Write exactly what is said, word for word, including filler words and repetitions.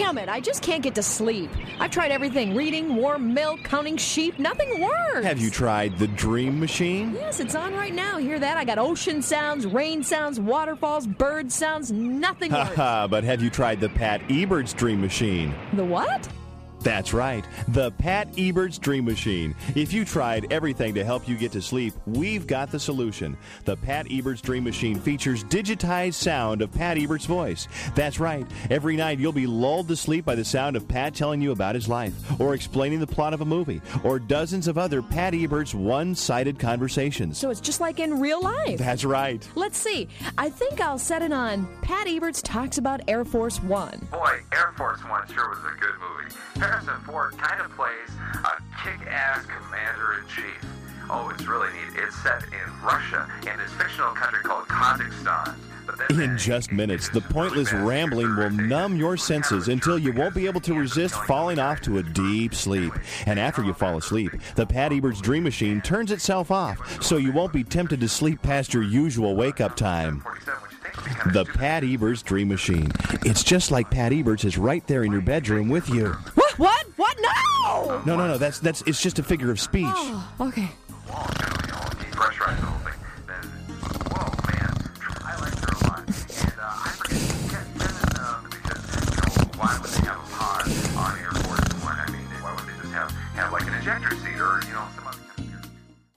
damn it, I just can't get to sleep. I've tried everything, reading, warm milk, counting sheep, nothing works. Have you tried the Dream Machine? Yes, it's on right now. Hear that? I got ocean sounds, rain sounds, waterfalls, bird sounds, nothing works. Haha, but have you tried the Pat Eberts Dream Machine? The what? That's right, the Pat Eberts Dream Machine. If you tried everything to help you get to sleep, we've got the solution. The Pat Eberts Dream Machine features digitized sound of Pat Eberts' voice. That's right, every night you'll be lulled to sleep by the sound of Pat telling you about his life, or explaining the plot of a movie, or dozens of other Pat Eberts one-sided conversations. So it's just like in real life. That's right. Let's see. I think I'll set it on Pat Eberts Talks About Air Force One. Boy, Air Force One sure was a good movie. Harrison Ford kind of plays a kick-ass commander-in-chief. Oh, it's really neat. It's set in Russia in this fictional country called Kazakhstan. But then In just minutes, the pointless rambling will numb your senses until you won't be able to resist falling off to a deep sleep. And after you fall asleep, the Pat Eberts Dream Machine turns itself off, so you won't be tempted to sleep past your usual wake-up time. The Pat Eberts Dream Machine. It's just like Pat Eberts is right there in your bedroom with you. What? What? What? No! No, no, no. That's that's. It's just a figure of speech. Oh, okay.